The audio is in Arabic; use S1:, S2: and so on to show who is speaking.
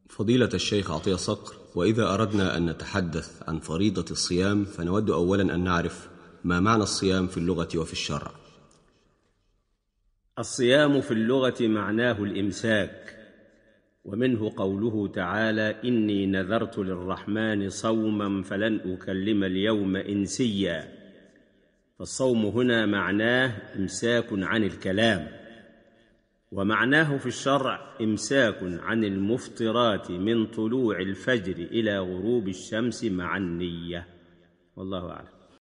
S1: فضيلة الشيخ عطية صقر، وإذا أردنا أن نتحدث عن فريضة الصيام فنود أولا أن نعرف ما معنى الصيام في اللغة وفي الشرع.
S2: الصيام في اللغة معناه الإمساك، ومنه قوله تعالى: إني نذرت للرحمن صوما فلن أكلم اليوم إنسيا. فالصوم هنا معناه إمساك عن الكلام، ومعناه في الشرع إمساك عن المفطرات من طلوع الفجر إلى غروب الشمس مع النية. والله أعلم.